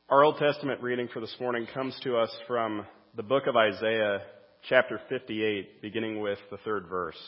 Our Old Testament reading for this morning comes to us from the book of Isaiah, chapter 58, beginning with the 3rd verse.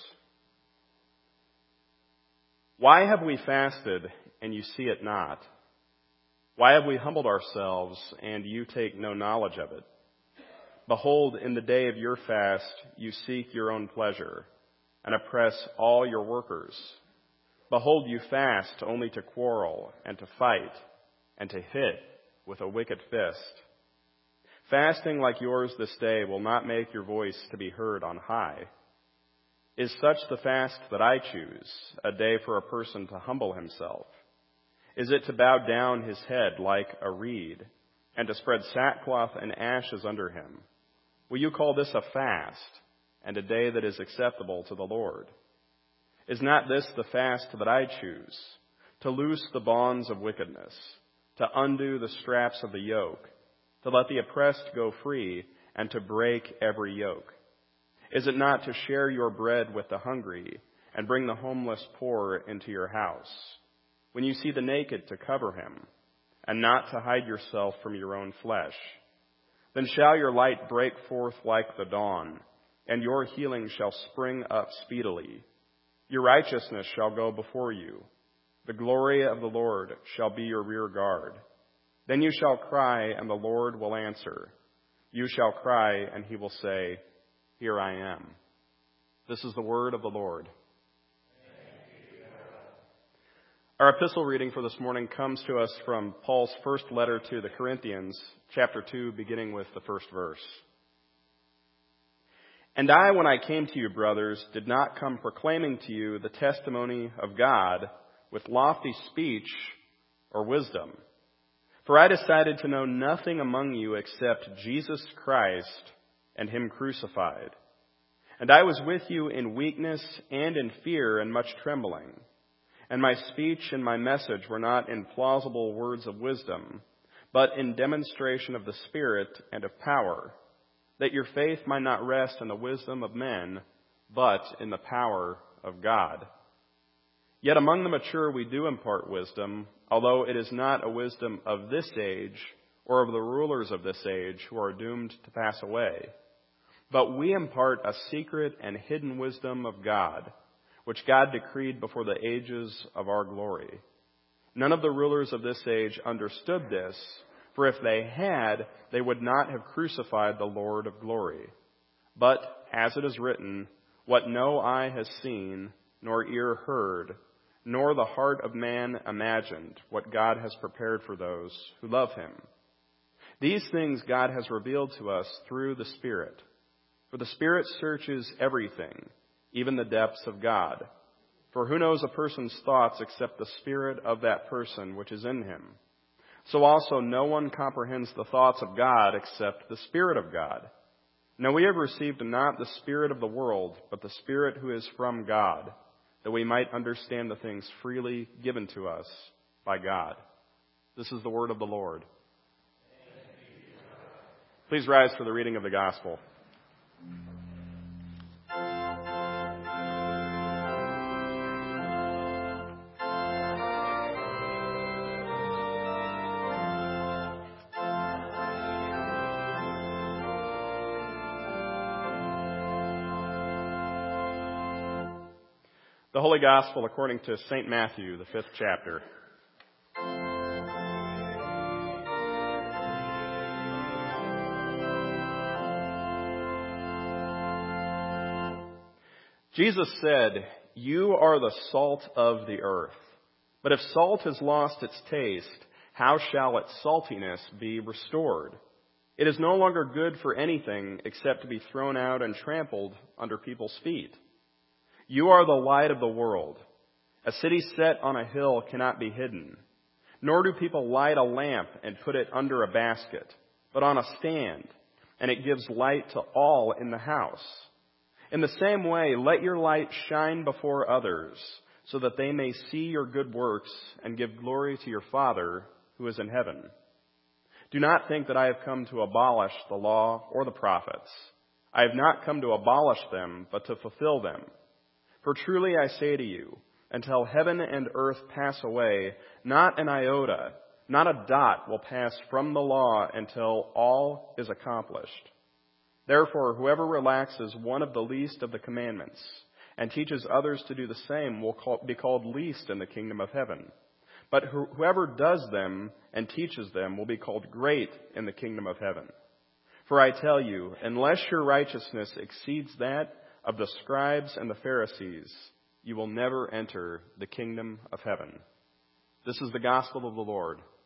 Why have we fasted, and you see it not? Why have we humbled ourselves, and you take no knowledge of it? Behold, in the day of your fast, you seek your own pleasure, and oppress all your workers. Behold, you fast only to quarrel, and to fight, and to hit with a wicked fist. Fasting like yours this day will not make your voice to be heard on high. Is such the fast that I choose, a day for a person to humble himself? Is it to bow down his head like a reed, and to spread sackcloth and ashes under him? Will you call this a fast, and a day that is acceptable to the Lord? Is not this the fast that I choose, to loose the bonds of wickedness, to undo the straps of the yoke, to let the oppressed go free, and to break every yoke? Is it not to share your bread with the hungry, and bring the homeless poor into your house? When you see the naked, to cover him, and not to hide yourself from your own flesh? Then shall your light break forth like the dawn, and your healing shall spring up speedily. Your righteousness shall go before you. The glory of the Lord shall be your rear guard. Then you shall cry, and the Lord will answer. You shall cry, and he will say, Here I am. This is the word of the Lord. Our epistle reading for this morning comes to us from Paul's first letter to the Corinthians, chapter 2, beginning with the 1st verse. And I, when I came to you, brothers, did not come proclaiming to you the testimony of God with lofty speech or wisdom. For I decided to know nothing among you except Jesus Christ and him crucified. And I was with you in weakness and in fear and much trembling. And my speech and my message were not in plausible words of wisdom, but in demonstration of the Spirit and of power, that your faith might not rest in the wisdom of men, but in the power of God. Yet among the mature we do impart wisdom, although it is not a wisdom of this age or of the rulers of this age who are doomed to pass away. But we impart a secret and hidden wisdom of God, which God decreed before the ages of our glory. None of the rulers of this age understood this, for if they had, they would not have crucified the Lord of glory. But, as it is written, what no eye has seen, nor ear heard, nor the heart of man imagined, what God has prepared for those who love him. These things God has revealed to us through the Spirit. For the Spirit searches everything, even the depths of God. For who knows a person's thoughts except the spirit of that person which is in him? So also no one comprehends the thoughts of God except the Spirit of God. Now we have received not the spirit of the world, but the Spirit who is from God, that we might understand the things freely given to us by God. This is the word of the Lord. Please rise for the reading of the gospel. The Holy Gospel according to St. Matthew, the 5th chapter. Jesus said, You are the salt of the earth. But if salt has lost its taste, how shall its saltiness be restored? It is no longer good for anything except to be thrown out and trampled under people's feet. You are the light of the world. A city set on a hill cannot be hidden. Nor do people light a lamp and put it under a basket, but on a stand, and it gives light to all in the house. In the same way, let your light shine before others, so that they may see your good works and give glory to your Father who is in heaven. Do not think that I have come to abolish the law or the prophets. I have not come to abolish them, but to fulfill them. For truly I say to you, until heaven and earth pass away, not an iota, Not a dot will pass from the law until all is accomplished. Therefore, whoever relaxes one of the least of the commandments and teaches others to do the same will be called least in the kingdom of heaven. But whoever does them and teaches them will be called great in the kingdom of heaven. For I tell you, unless your righteousness exceeds that of the scribes and the Pharisees, you will never enter the kingdom of heaven. This is the gospel of the Lord.